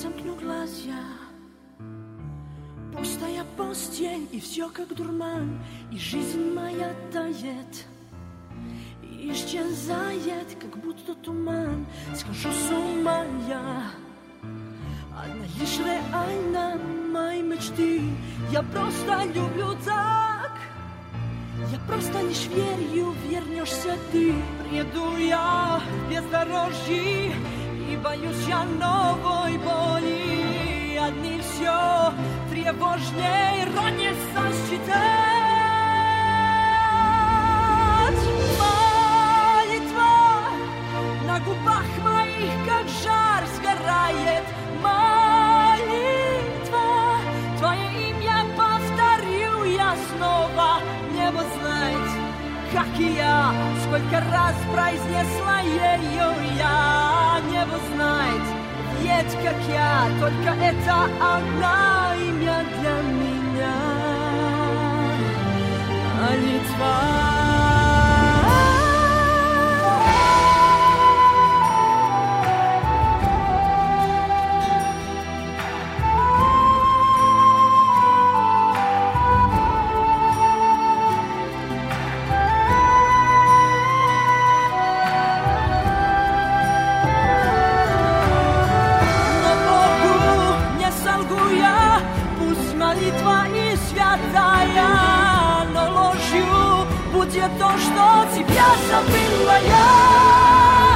сомкну глаза. Пустая постель, и все как дурман, и жизнь моя тает, и исчезает, как будто туман. Схожу с ума я. Одна лишь реальна моей мечты. Я просто люблю так. Я просто лишь верю, вернешься ты. Приеду я в бездорожье, и боюсь я новой боли. Одни все тревожнее ронится считать. Молитва на губах моих, как жар, сгорает. Молитва, твое имя повторю я снова. Небо знает, как и я, сколько раз произнесла ее я. Небо знает, ведь как я, только это одно имя для меня. Молитва. Молитва и святая, но ложью будет то, что тебя забыла я.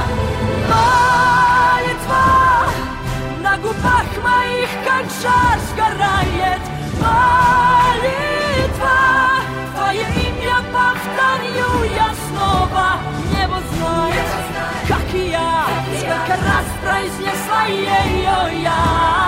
Молитва на губах моих, как жар, сгорает. Молитва, твое имя повторю я снова. Небо знает, как и я, сколько раз произнесла ее я.